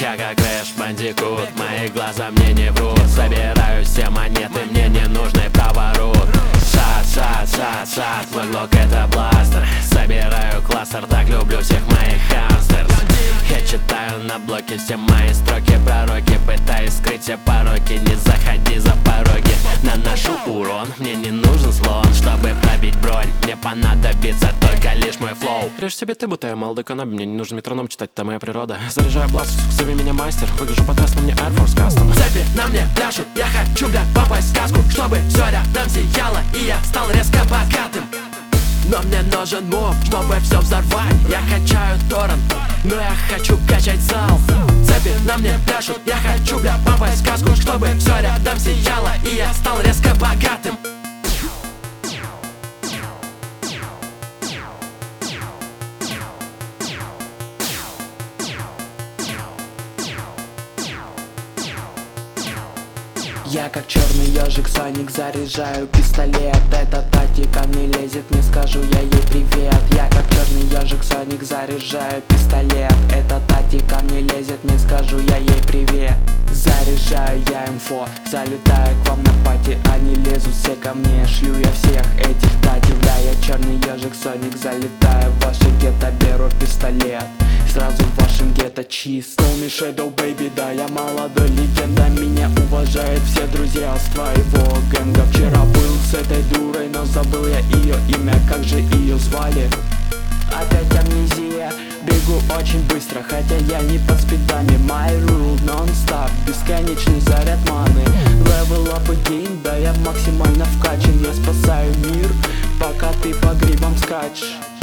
Я как Крэш Бандикут, мои глаза мне не врут. Собираю все монеты, мне не нужный поворот. Шат, мой глок это бластер. Собираю кластер, так люблю всех моих хамстерс. Я читаю на блоке все мои строки, пророки. Пытаюсь скрыть все пороки, не заходи за пороги. Наношу урон, мне не нужен слон, чтобы пробить бронь. Мне понадобится только лишь мой флоу. Режь себе ты, будто я молодой канаби. Мне не нужен метроном читать, это моя природа. Заряжаю бласт, зови меня мастер. Выгляжу потрясно, мне Air Force Custom. Цепи на мне пляшут, я хочу, бля, попасть в сказку, чтобы все рядом сияло, и я стал резко богатым. Но мне нужен моб, чтобы все взорвать. Я качаю торрент, но я хочу качать зал. Цепи на мне пляшут, я хочу, бля, попасть в сказку, чтобы все рядом сияло, и я стал резко богатым. Я как черный ежик Соник, заряжаю пистолет. Эта тактика мне лезет, не скажу я ей привет. Я как черный ежик Соник, заряжаю пистолет. Эта тактика мне лезет, не скажу я ей привет. Заряжаю я инфо, залетаю к вам на пати. Они лезут все ко мне, шлю я всех этих татев. Да, я черный ежик Соник, залетаю в ваше гетто, беру пистолет. Сразу в вашем гетто чист. Call me Shadow Baby, да, я молодой легенда. Меня уважают все друзья с твоего гэнга. Вчера был с этой дурой, но забыл я ее имя. Как же ее звали? Опять амнезия. Бегу очень быстро, хотя я не под спидами. My rule non-stop, бесконечный заряд маны. Level up again, да, я максимально вкачан. Я спасаю мир, пока ты по грибам скачешь.